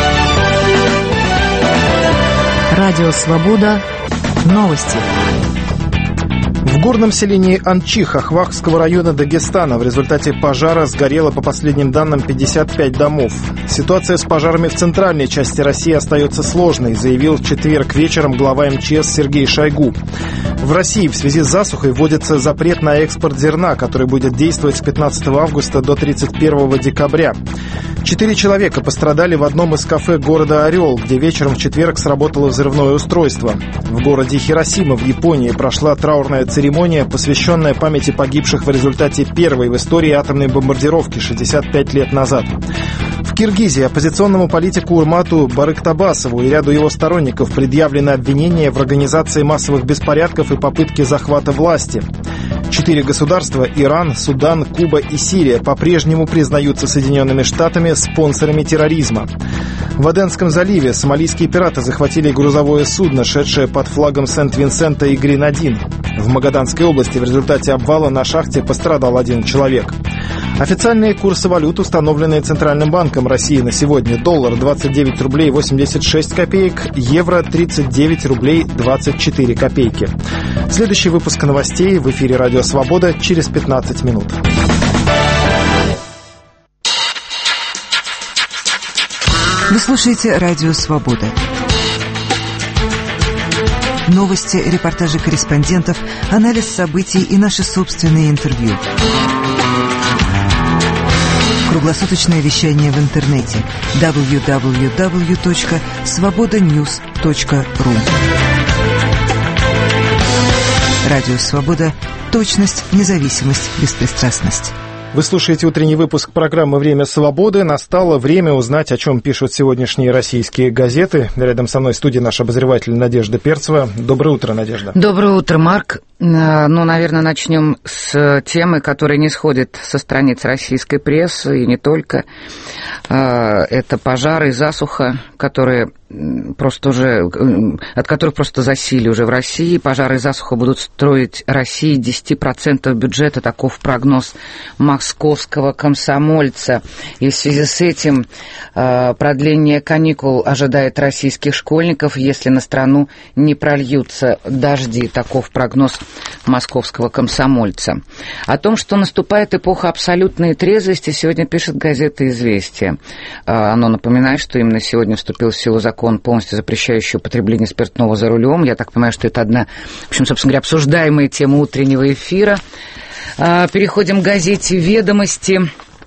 Радио Свобода. Новости. В горном селении Анчих Ахвахского района Дагестана в результате пожара сгорело, по последним данным, 55 домов. Ситуация с пожарами в центральной части России остается сложной, заявил в четверг вечером глава МЧС Сергей Шойгу. В России в связи с засухой вводится запрет на экспорт зерна, который будет действовать с 15 августа до 31 декабря. 4 человека пострадали в одном из кафе города Орел, где вечером в четверг сработало взрывное устройство. В городе Хиросима в Японии прошла траурная церемония, посвященная памяти погибших в результате первой в истории атомной бомбардировки 65 лет назад. В Киргизии оппозиционному политику Урмату Барыктабасову и ряду его сторонников предъявлено обвинение в организации массовых беспорядков и попытке захвата власти. 4 государства – Иран, Судан, Куба и Сирия – по-прежнему признаются Соединенными Штатами спонсорами терроризма. В Аденском заливе сомалийские пираты захватили грузовое судно, шедшее под флагом Сент-Винсента и Гренадин. В Магаданской области в результате обвала на шахте пострадал 1 человек. Официальные курсы валют, установленные Центральным банком России на сегодня: доллар 29 рублей 86 копеек, евро 39 рублей 24 копейки. Следующий выпуск новостей в эфире Радио Свобода через 15 минут. Вы слушаете Радио Свобода. Новости, репортажи корреспондентов, анализ событий и наши собственные интервью. Круглосуточное вещание в интернете www.svobodanews.ru. Радио Свобода. Точность, независимость, беспристрастность. Вы слушаете утренний выпуск программы «Время свободы». Настало время узнать, о чем пишут сегодняшние российские газеты. Рядом со мной в студии наш обозреватель Надежда Перцева. Доброе утро, Надежда. Доброе утро, Марк. Наверное, начнем с темы, которая не сходит со страниц российской прессы, и не только. Это пожары и засуха, которые от которых просто засилие уже в России. Пожары и засуха будут строить России 10% бюджета, таков прогноз московского комсомольца. И в связи с этим продление каникул ожидает российских школьников, если на страну не прольются дожди, таков прогноз московского комсомольца. О том, что наступает эпоха абсолютной трезвости, сегодня пишет газета «Известия». Оно напоминает, что именно сегодня вступил в силу закон, полностью запрещающий употребление спиртного за рулем. Я так понимаю, что это одна, в общем, собственно говоря, обсуждаемая тема утреннего эфира. Переходим к газете «Ведомости».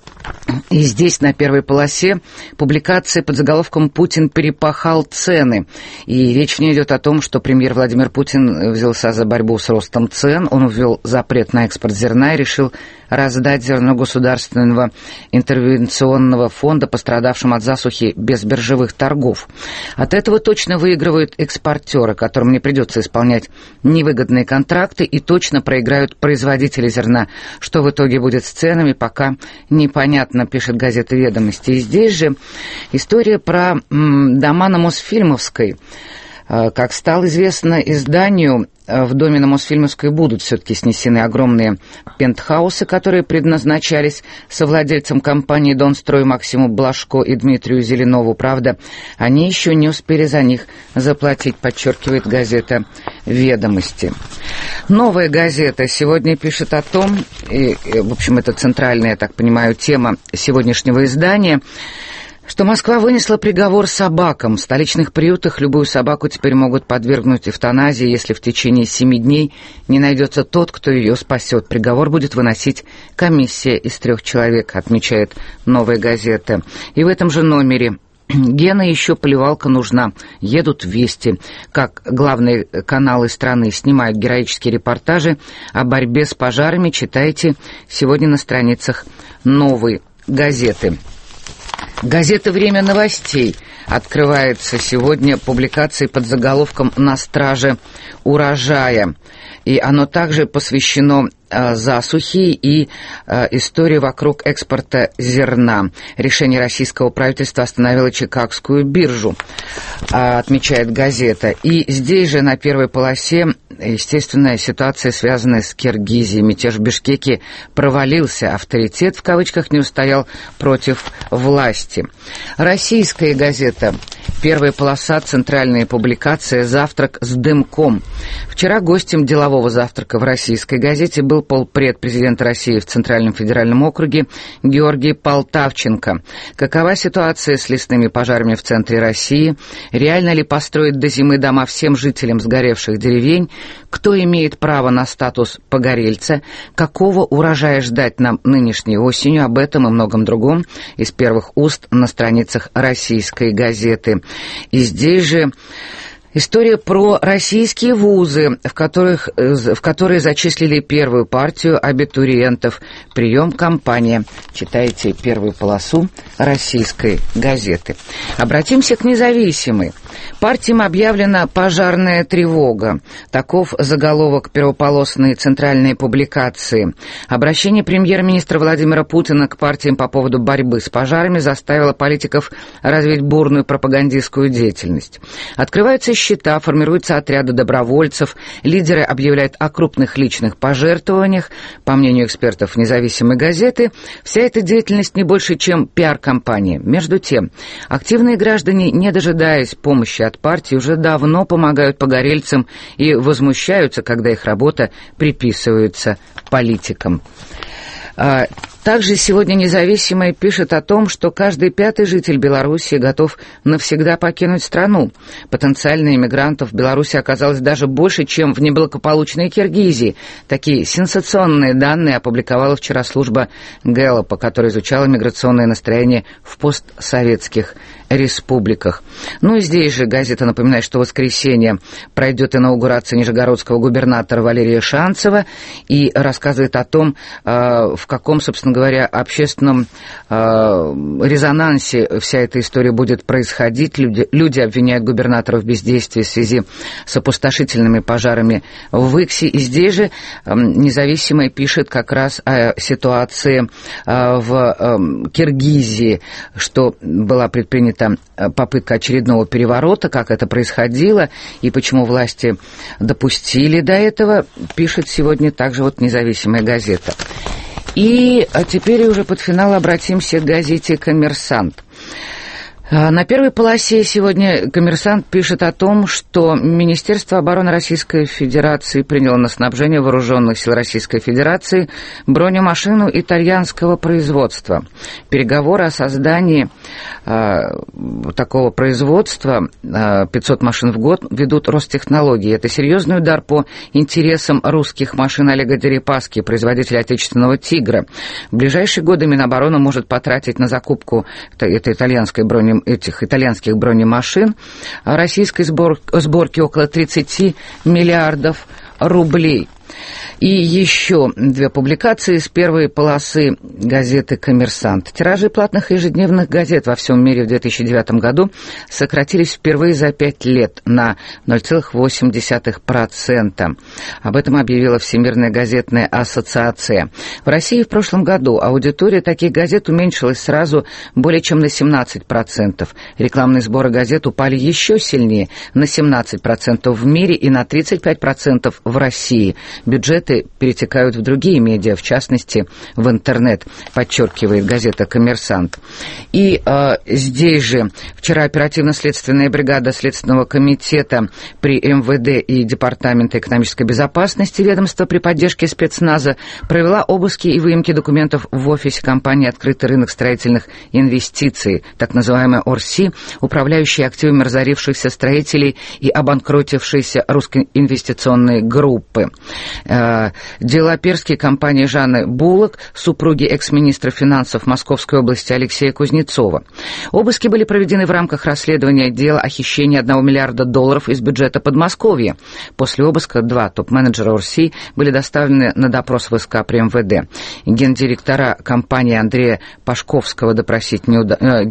И здесь на первой полосе публикация под заголовком «Путин перепахал цены». И речь в ней идет о том, что премьер Владимир Путин взялся за борьбу с ростом цен. Он ввел запрет на экспорт зерна и решил раздать зерно Государственного интервенционного фонда пострадавшим от засухи без биржевых торгов. От этого точно выигрывают экспортеры, которым не придется исполнять невыгодные контракты, и точно проиграют производители зерна. Что в итоге будет с ценами, пока непонятно, пишет газета «Ведомости». И здесь же история про дома на Мосфильмовской. Как стало известно изданию, в доме на Мосфильмовской будут все-таки снесены огромные пентхаусы, которые предназначались совладельцам компании «Донстрой» Максиму Блажко и Дмитрию Зеленову. Правда, они еще не успели за них заплатить, подчеркивает газета «Ведомости». Новая газета сегодня пишет о том, и, в общем, это центральная, я так понимаю, тема сегодняшнего издания, что Москва вынесла приговор собакам. В столичных приютах любую собаку теперь могут подвергнуть эвтаназии, если в течение 7 дней не найдется тот, кто ее спасет. Приговор будет выносить комиссия из 3 человек, отмечает «Новая газета». И в этом же номере: Гена, еще поливалка нужна. Едут вести. Как главные каналы страны снимают героические репортажи о борьбе с пожарами, читайте сегодня на страницах «Новой газеты». Газета «Время новостей» открывается сегодня публикацией под заголовком «На страже урожая». И оно также посвящено засухе и истории вокруг экспорта зерна. Решение российского правительства остановило Чикагскую биржу, отмечает газета. И здесь же на первой полосе, естественно, ситуация, связанная с Киргизией. Мятеж в Бишкеке провалился, авторитет, в кавычках, не устоял против власти. Российская газета, первая полоса, центральная публикация «Завтрак с дымком». Вчера гостем делового завтрака в российской газете был полпред президента России в Центральном федеральном округе Георгий Полтавченко. Какова ситуация с лесными пожарами в центре России? Реально ли построить до зимы дома всем жителям сгоревших деревень? Кто имеет право на статус погорельца? Какого урожая ждать нам нынешней осенью? Об этом и многом другом из первых уст на страницах российской газеты. И здесь же история про российские вузы, в которые зачислили первую партию абитуриентов. Прием кампания. Читайте первую полосу российской газеты. Обратимся к «Независимой». Партиям объявлена пожарная тревога. Таков заголовок первополосной центральной публикации. Обращение премьер-министра Владимира Путина к партиям по поводу борьбы с пожарами заставило политиков развить бурную пропагандистскую деятельность. Открываются счета, формируются отряды добровольцев, лидеры объявляют о крупных личных пожертвованиях. По мнению экспертов «Независимой газеты», вся эта деятельность не больше, чем пиар-компания. Между тем, активные граждане, не дожидаясь помощи от партии, уже давно помогают погорельцам и возмущаются, когда их работа приписывается политикам. Также сегодня «Независимая» пишет о том, что каждый 5-й житель Беларуси готов навсегда покинуть страну. Потенциально иммигрантов в Беларуси оказалось даже больше, чем в неблагополучной Киргизии. Такие сенсационные данные опубликовала вчера служба Гэллопа, которая изучала миграционное настроение в постсоветских республиках. Ну и здесь же газета напоминает, что в воскресенье пройдет инаугурация нижегородского губернатора Валерия Шанцева, и рассказывает о том, в каком, собственно говоря, общественном резонансе вся эта история будет происходить. Люди обвиняют губернатора в бездействии в связи с опустошительными пожарами в Иксе. И здесь же «Независимая» пишет как раз о ситуации в Киргизии, что была предпринята попытка очередного переворота, как это происходило и почему власти допустили до этого, пишет сегодня также вот «Независимая» газета. И теперь уже под финал обратимся к газете «Коммерсант». На первой полосе сегодня «Коммерсант» пишет о том, что Министерство обороны Российской Федерации приняло на снабжение вооруженных сил Российской Федерации бронемашину итальянского производства. Переговоры о создании такого производства, 500 машин в год, ведут Ростехнологии. Это серьезный удар по интересам русских машин Олега Дерипаски, производителя отечественного «Тигра». В ближайшие годы Минобороны может потратить на закупку этой этих итальянских бронемашин российской сборки около 30 миллиардов рублей. И еще две публикации с первой полосы газеты «Коммерсант». Тиражи платных ежедневных газет во всем мире в 2009 году сократились впервые за 5 лет на 0,8%. Об этом объявила Всемирная газетная ассоциация. В России в прошлом году аудитория таких газет уменьшилась сразу более чем на 17%. Рекламные сборы газет упали еще сильнее, на 17% в мире и на 35% в России. Бюджеты перетекают в другие медиа, в частности, в интернет, подчеркивает газета «Коммерсант». И здесь же вчера оперативно-следственная бригада Следственного комитета при МВД и Департамента экономической безопасности ведомства при поддержке спецназа провела обыски и выемки документов в офисе компании «Открытый рынок строительных инвестиций», так называемая ОРСИ, управляющей активами разорившихся строителей и обанкротившейся русской инвестиционной группы. Дело Перской компании Жанны Буллок, супруги экс-министра финансов Московской области Алексея Кузнецова. Обыски были проведены в рамках расследования дела о хищении $1 миллиарда из бюджета Подмосковья. После обыска 2 топ-менеджера ОРСИ были доставлены на допрос в СК при МВД. Гендиректора компании Андрея Пашковского допросить не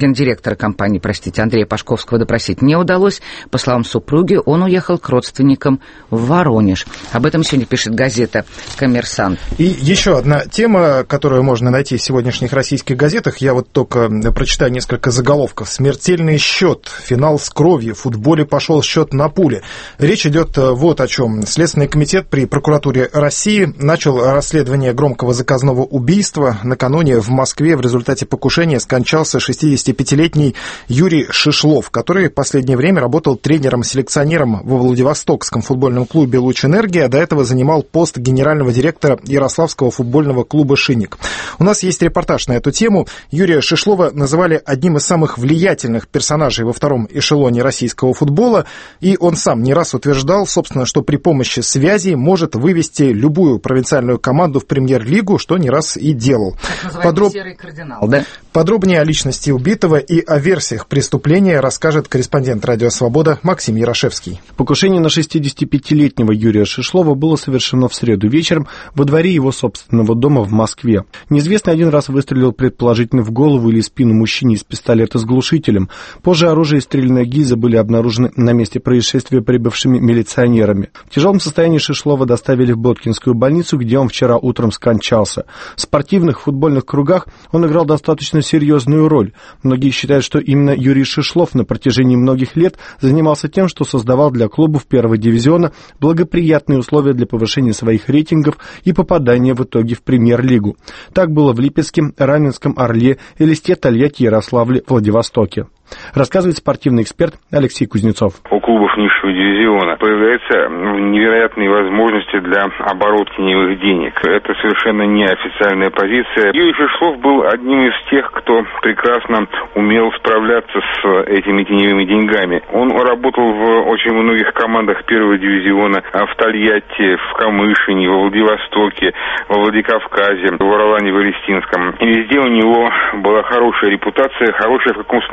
удалось. По словам супруги, он уехал к родственникам в Воронеж. Об этом сегодня пишет газета «Коммерсант». И еще одна тема, которую можно найти в сегодняшних российских газетах. Я вот только прочитаю несколько заголовков. «Смертельный счет. Финал с кровью. В футболе пошел счет на пули». Речь идет вот о чем. Следственный комитет при прокуратуре России начал расследование громкого заказного убийства. Накануне в Москве в результате покушения скончался 65-летний Юрий Шишлов, который в последнее время работал тренером-селекционером во Владивостокском футбольном клубе «Луч-Энергия», а до этого занимал пост генерального директора Ярославского футбольного клуба «Шинник». У нас есть репортаж на эту тему. Юрия Шишлова называли одним из самых влиятельных персонажей во втором эшелоне российского футбола, и он сам не раз утверждал, собственно, что при помощи связей может вывести любую провинциальную команду в премьер-лигу, что не раз и делал. Серый кардинал, да? Подробнее о личности убитого и о версиях преступления расскажет корреспондент «Радио Свобода» Максим Ярошевский. Покушение на 65-летнего Юрия Шишлова было совершено в среду вечером во дворе его собственного дома в Москве. Неизвестный один раз выстрелил предположительно в голову или спину мужчине из пистолета с глушителем. Позже оружие и стрельная гильза были обнаружены на месте происшествия прибывшими милиционерами. В тяжелом состоянии Шишлова доставили в Боткинскую больницу, где он вчера утром скончался. В спортивных футбольных кругах он играл достаточно серьезную роль. Многие считают, что именно Юрий Шишлов на протяжении многих лет занимался тем, что создавал для клубов первого дивизиона благоприятные условия для повышения своих рейтингов и попадания в итоге в премьер-лигу. Так было в Липецке, Раменском, Орле, Элисте, Тольятти, Ярославле, Владивостоке. Рассказывает спортивный эксперт Алексей Кузнецов. У клубов низшего дивизиона появляются невероятные возможности для оборота теневых денег. Это совершенно неофициальная позиция. Юрий Шишлов был одним из тех, кто прекрасно умел справляться с этими теневыми деньгами. Он работал в очень многих командах первого дивизиона, в Тольятти, в Камышине, во Владивостоке, во Владикавказе, в Орлане, в Элистинском. И везде у него была хорошая репутация. Хорошая в каком смысле репутация?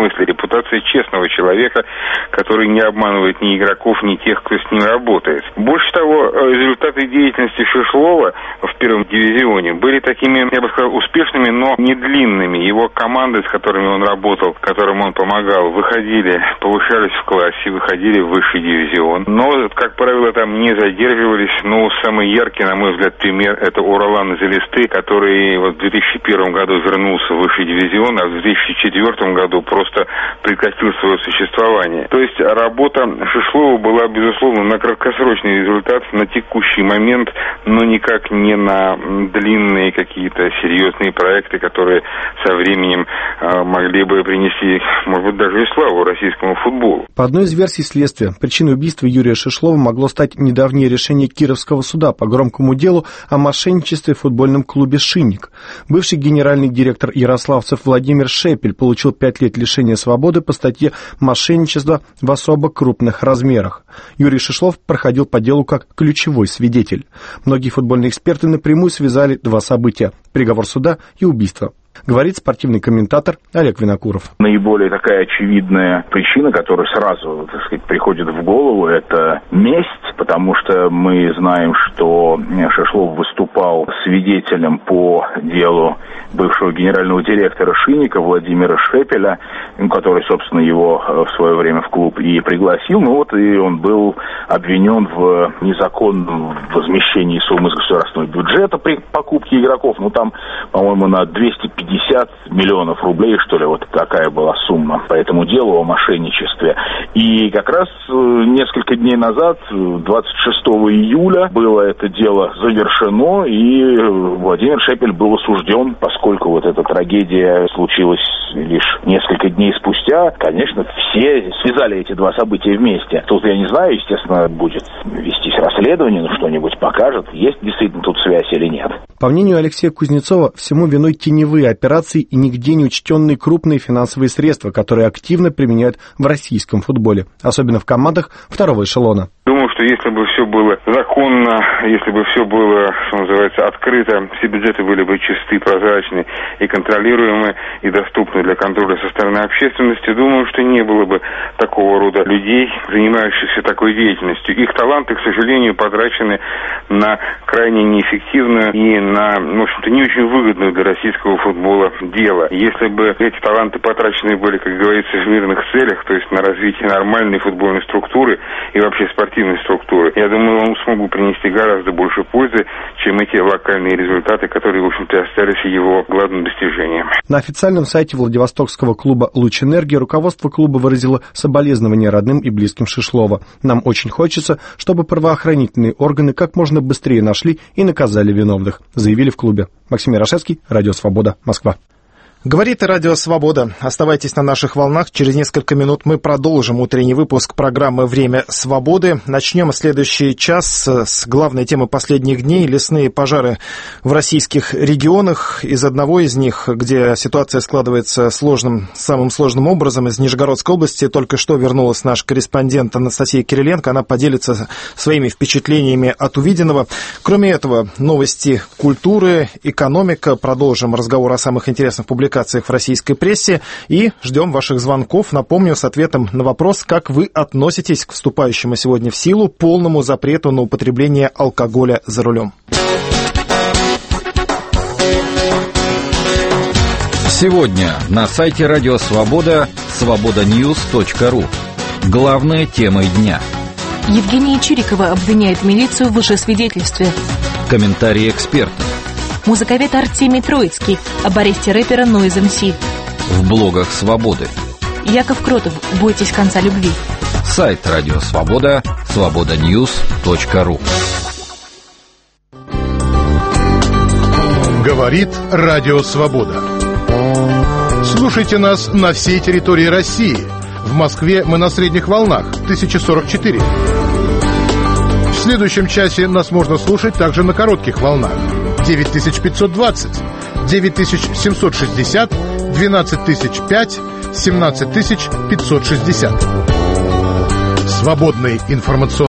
репутация честного человека, который не обманывает ни игроков, ни тех, кто с ним работает. Больше того, результаты деятельности Шишлова в первом дивизионе были такими, я бы сказал, успешными, но не длинными. Его команды, с которыми он работал, которым он помогал, выходили, повышались в классе, выходили в высший дивизион. Но, как правило, там не задерживались. Но самый яркий, на мой взгляд, пример — это Уралан из Элисты, который в 2001 году вернулся в высший дивизион, а в 2004 году просто прекратил свое существование. То есть работа Шишлова была, безусловно, на краткосрочный результат, на текущий момент, но никак не на длинные какие-то серьезные проекты, которые со временем могли бы принести, может быть, даже и славу российскому футболу. По одной из версий следствия, причиной убийства Юрия Шишлова могло стать недавнее решение Кировского суда по громкому делу о мошенничестве в футбольном клубе «Шинник». Бывший генеральный директор ярославцев Владимир Шепель получил 5 лет лишения свободы по статье «Мошенничество в особо крупных размерах». Юрий Шишлов проходил по делу как ключевой свидетель. Многие футбольные эксперты напрямую связали два события – приговор суда и убийство. Говорит спортивный комментатор Олег Винокуров. Наиболее такая очевидная причина, которая сразу, так сказать, приходит в голову, это месть, потому что мы знаем, что Шишлов выступал свидетелем по делу бывшего генерального директора «Шинника» Владимира Шепеля, который, собственно, его в свое время в клуб и пригласил. Ну вот и он был обвинен в незаконном возмещении суммы из государственного бюджета при покупке игроков. Ну там, по-моему, на 250 миллионов рублей, что ли, вот такая была сумма по этому делу о мошенничестве. И как раз несколько дней назад, 26 июля, было это дело завершено, и Владимир Шепель был осужден, поскольку вот эта трагедия случилась лишь несколько дней спустя. Конечно, все связали эти два события вместе. Тут, я не знаю, естественно, будет вестись расследование, но что-нибудь покажет, есть действительно тут связь или нет. По мнению Алексея Кузнецова, всему виной теневые операции и нигде не учтенные крупные финансовые средства, которые активно применяют в российском футболе, особенно в командах второго эшелона. Думаю, что если бы все было законно, если бы все было, что называется, открыто, все бюджеты были бы чисты, прозрачны и контролируемы, и доступны для контроля со стороны общественности, думаю, что не было бы такого рода людей, занимающихся такой деятельностью. Их таланты, к сожалению, потрачены на крайне неэффективную и на, в общем-то, не очень выгодную для российского футбола дело. Если бы эти таланты потрачены были, как говорится, в мирных целях, то есть на развитие нормальной футбольной структуры и вообще спортивной структуры, я думаю, он смог бы принести гораздо больше пользы, чем эти локальные результаты, которые, в общем-то, остались его главным достижением. На официальном сайте Владивостокского клуба «Лучэнергия» руководство клуба выразило соболезнования родным и близким Шишлова. Нам очень хочется, чтобы правоохранительные органы как можно быстрее нашли и наказали виновных, заявили в клубе. Максим Ярошевский, Радио Свобода, Москва. Говорит и Радио Свобода. Оставайтесь на наших волнах. Через несколько минут мы продолжим утренний выпуск программы «Время свободы». Начнем следующий час с главной темы последних дней – лесные пожары в российских регионах. Из одного из них, где ситуация складывается самым сложным образом, из Нижегородской области, только что вернулась наш корреспондент Анастасия Кириленко. Она поделится своими впечатлениями от увиденного. Кроме этого, новости культуры, экономика. Продолжим разговор о самых интересных публикациях в российской прессе и ждем ваших звонков. Напомню, с ответом на вопрос, как вы относитесь к вступающему сегодня в силу полному запрету на употребление алкоголя за рулем. Сегодня на сайте Радио Свобода свободаньюз.ру. Главная тема дня. Евгения Чирикова обвиняет милицию в лжесвидетельстве. Комментарии экспертов. Музыковед Артемий Троицкий об аресте рэпера Noise MC. В блогах Свободы. Яков Кротов. Бойтесь конца любви. Сайт Радио Свобода свободаньюз.ру. Говорит Радио Свобода. Слушайте нас на всей территории России. В Москве мы на средних волнах 1044. В следующем часе нас можно слушать также на коротких волнах 9520, 9760, 12005, 17560. Свободный информационный